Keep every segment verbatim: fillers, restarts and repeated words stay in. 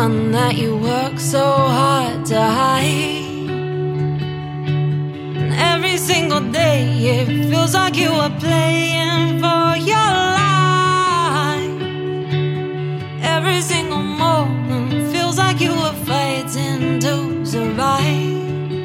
one that you work so hard to hide. And every single day it feels like you are playing for your life. Every single moment feels like you are fighting to survive.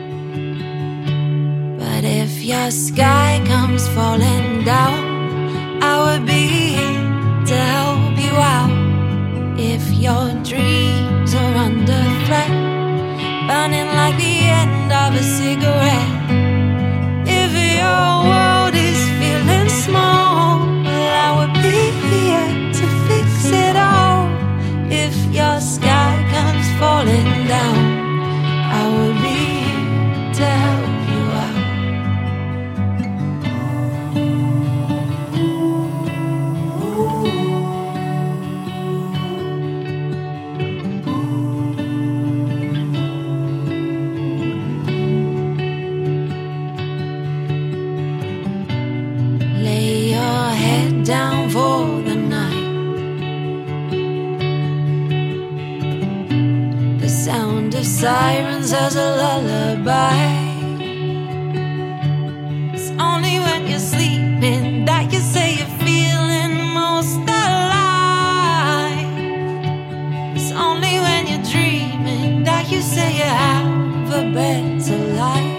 But if your sky comes falling down, I would be here to help you out. If your dreams are under threat, burning like the end of a cigarette. If your world is feeling small, well, I would be here to fix it all. If your sky comes falling down, I would be here to help you out. Lay your head down for the night. The sound of sirens as a lullaby. It's only when you're sleeping that you say you're feeling most alive. It's only when you're dreaming that you say you have a better life.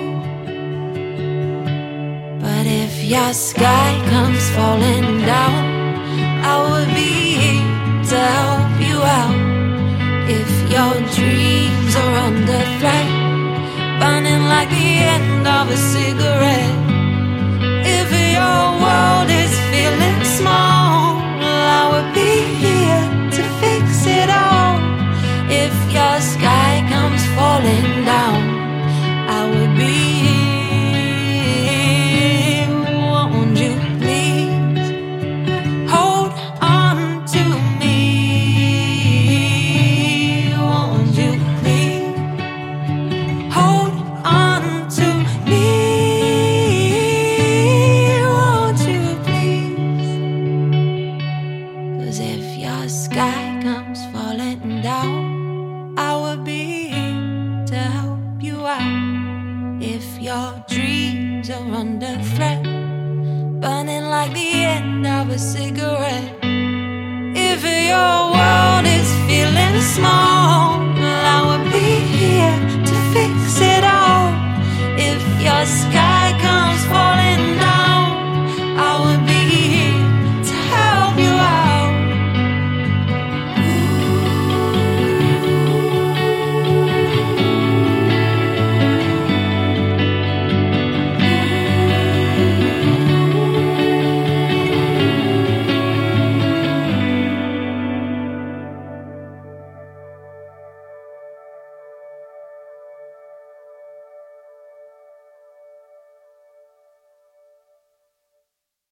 But if your sky comes falling down, I would be here to help you out. If your dreams are under threat, burning like the end of a cigarette. If your world is feeling small, I would be here to fix it all. If your sky comes falling down, I would be here. Won't you please hold on to me? Won't you please hold on to me? Won't you please? 'Cause if your sky comes falling down, I would be here to help you out. If your dreams are under threat, burning like the end of a cigarette.